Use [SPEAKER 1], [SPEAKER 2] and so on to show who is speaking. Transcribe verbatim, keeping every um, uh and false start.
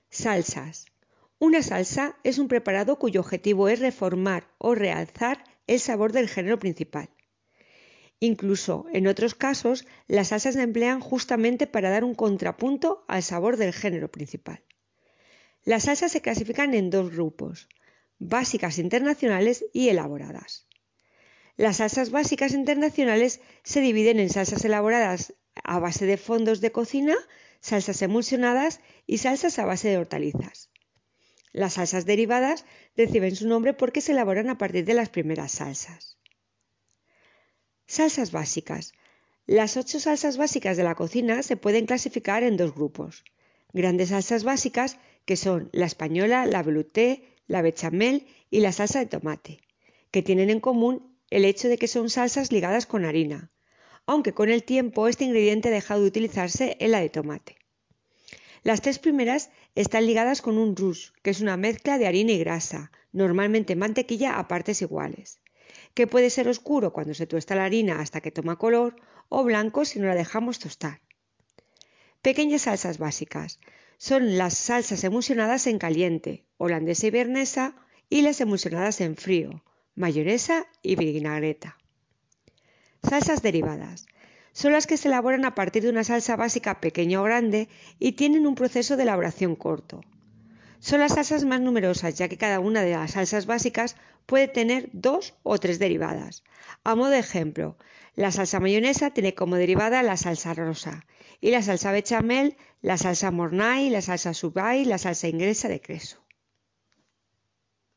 [SPEAKER 1] Salsas. Una salsa es un preparado cuyo objetivo es reformar o realzar el sabor del género principal. Incluso en otros casos, las salsas se emplean justamente para dar un contrapunto al sabor del género principal. Las salsas se clasifican en dos grupos: básicas internacionales y elaboradas. Las salsas básicas internacionales se dividen en salsas elaboradas a base de fondos de cocina, salsas emulsionadas y salsas a base de hortalizas. Las salsas derivadas reciben su nombre porque se elaboran a partir de las primeras salsas. Salsas básicas. Las ocho salsas básicas de la cocina se pueden clasificar en dos grupos: grandes salsas básicas, que son la española, la velouté, la bechamel y la salsa de tomate, que tienen en común el hecho de que son salsas ligadas con harina, aunque con el tiempo este ingrediente ha dejado de utilizarse en la de tomate. Las tres primeras están ligadas con un rush, que es una mezcla de harina y grasa, normalmente mantequilla a partes iguales, que puede ser oscuro cuando se tuesta la harina hasta que toma color o blanco si no la dejamos tostar. Pequeñas salsas básicas son las salsas emulsionadas en caliente, holandesa y viernesa, y las emulsionadas en frío, mayonesa y vinagreta. Salsas derivadas son las que se elaboran a partir de una salsa básica pequeña o grande y tienen un proceso de elaboración corto. Son las salsas más numerosas, ya que cada una de las salsas básicas puede tener dos o tres derivadas. A modo de ejemplo, la salsa mayonesa tiene como derivada la salsa rosa y la salsa bechamel, la salsa mornay, la salsa subay y la salsa inglesa de queso.